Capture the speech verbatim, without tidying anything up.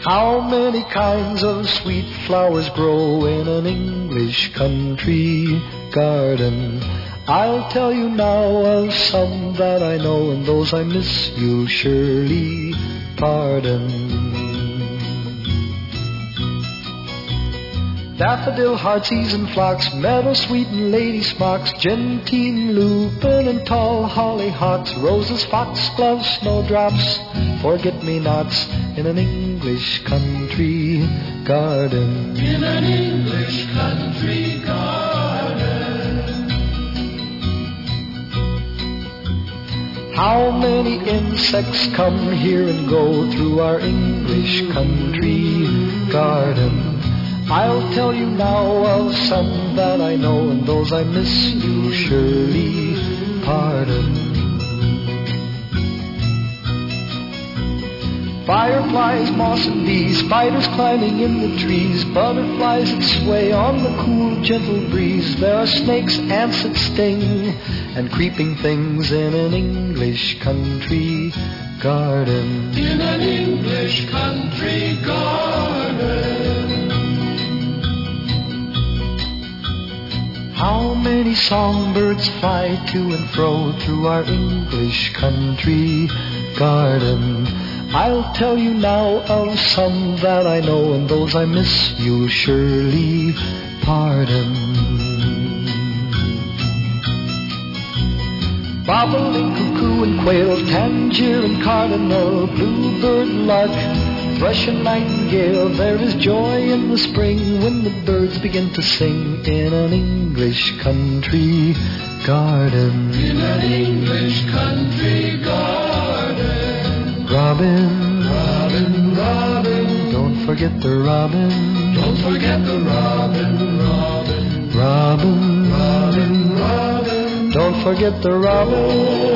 How many kinds of sweet flowers grow in an English country garden? I'll tell you now of some that I know, and those I miss you'll surely pardon. Daffodil, heartsease and phlox, meadowsweet and lady smocks, gentian, lupin and tall hollyhocks, roses, foxgloves, snowdrops, forget-me-nots in an English country garden. In an English country garden. How many insects come here and go through our English country garden? I'll tell you now of some that I know, and those I miss you'll surely pardon. Fireflies, moss and bees, spiders climbing in the trees, butterflies that sway on the cool, gentle breeze. There are snakes, ants that sting, and creeping things in an English country garden. In an English country garden. How many songbirds fly to and fro through our English country garden? I'll tell you now of some that I know, and those I miss you'll surely pardon. Bobolink, cuckoo and quail, tanager and cardinal, bluebird, lark, thrush and nightingale. There is joy in the spring when the birds begin to sing in an English country garden. In an English country garden. Robin, Robin, Robin, don't forget the robin. don't forget the robin, Robin, Robin, Robin, Robin, don't forget the robin.